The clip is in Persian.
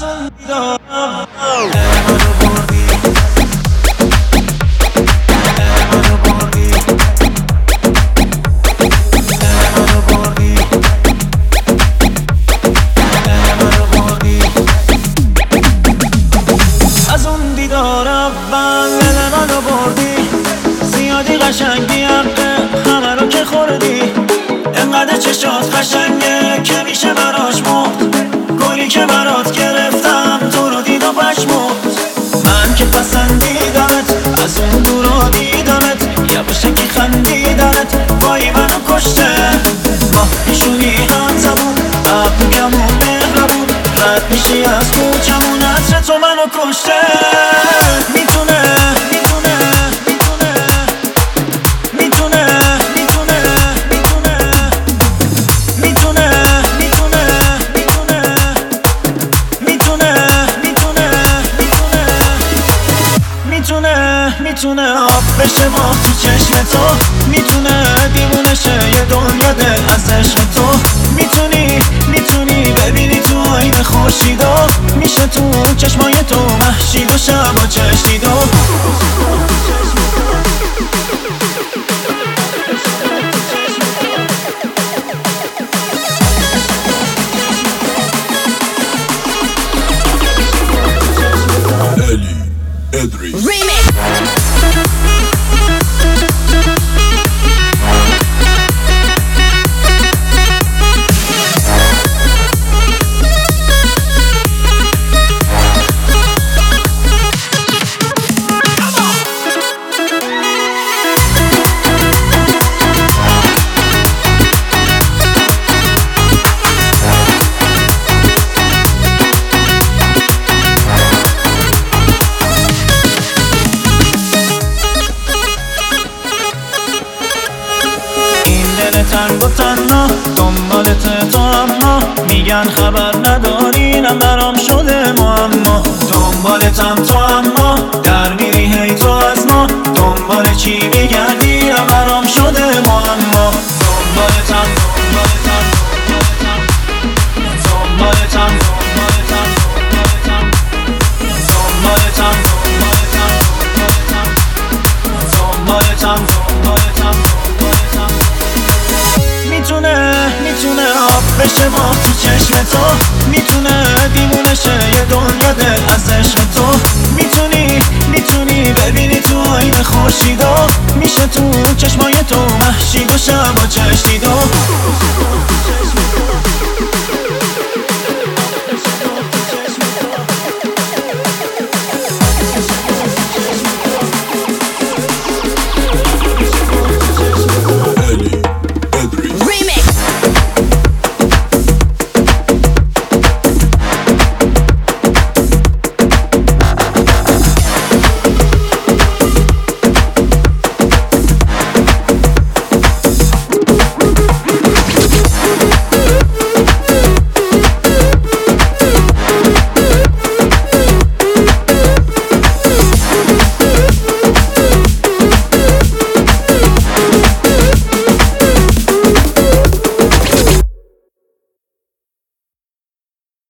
از اون دیدارم قشنگی حقه همه رو که خوردی، انقدر چشات قشنگه که میشه براش مرد. گلی که برات گرفتم تو رو دید و پشمرد. من که پسندیدمت از اون دورا دیدمت، یواشکی خندیدنت وای منو کشته. ماه پیشونی هم زبون ابرو کمون مهربون، رد میشی از کوچمون عطر تو منو کشته. میتونه آب بشه ما تو چشم تو، میتونه دیوونه شه یه دنیا دل از عشق تو. میتونی ببینی تو آینه خورشیدو، میشه تو چشمای تو مهشید و شب و چشیدو. Eli Edris تنگ و تنها دنبالت تو، اما میگن خبر ندارینم برام شده معما. دنبالتم تو اما در میری هی تو از ما، دنبال چی میگردیم برام شده معما. دنبالتم میتونه آب بشه ما تو چشم تو، میتونه دیوونه شه یه دنیا دل از عشق تو. میتونی ببینی تو آینه خورشیدو، میشه تو چشمای تو مهشید و شب و چشیدو.